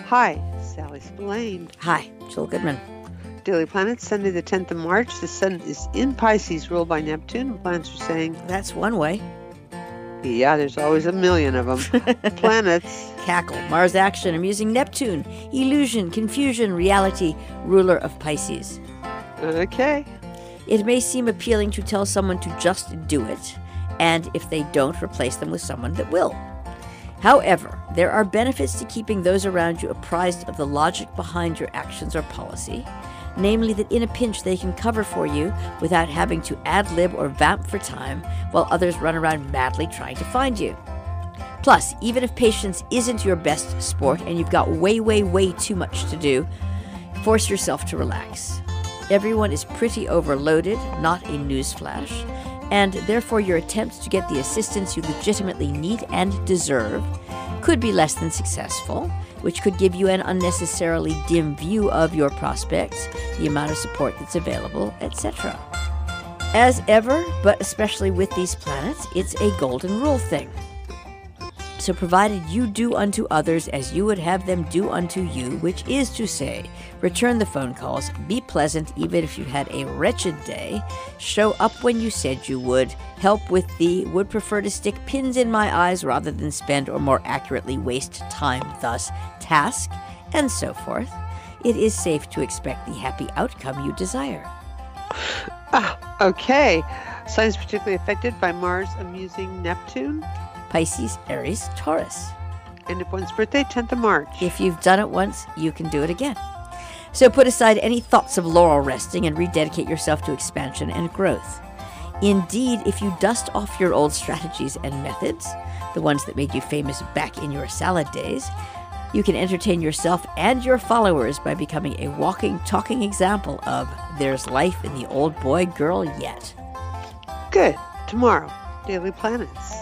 Hi, Sally Spillane. Hi, Jill Goodman. Daily Planet, Sunday the 10th of March. The sun is in Pisces, ruled by Neptune. Planets are saying, That's one way. yeah, there's always a million of them. Planets. Cackle, Mars action, amusing Neptune, illusion, confusion, reality, ruler of Pisces. Okay. It may seem appealing to tell someone to just do it, and if they don't, replace them with someone that will. However, there are benefits to keeping those around you apprised of the logic behind your actions or policy, namely that in a pinch they can cover for you without having to ad-lib or vamp for time while others run around madly trying to find you. Plus, even if patience isn't your best sport and you've got way too much to do, force yourself to relax. Everyone is pretty overloaded, not a newsflash, and therefore your attempts to get the assistance you legitimately need and deserve could be less than successful, which could give you an unnecessarily dim view of your prospects, the amount of support that's available, etc. As ever, but especially with these planets, it's a golden rule thing. So provided you do unto others as you would have them do unto you, which is to say, return the phone calls, be pleasant even if you had a wretched day, show up when you said you would, help with the would prefer to stick pins in my eyes rather than spend or more accurately waste time, thus task, and so forth, it is safe to expect the happy outcome you desire. Okay. Signs particularly affected by Mars amusing Neptune. Pisces, Aries, Taurus. And if one's birthday, 10th of March. If you've done it once, you can do it again. So put aside any thoughts of laurel resting and rededicate yourself to expansion and growth. Indeed, if you dust off your old strategies and methods, the ones that made you famous back in your salad days, you can entertain yourself and your followers by becoming a walking, talking example of there's life in the old boy girl yet. Good. Tomorrow, Daily Planets.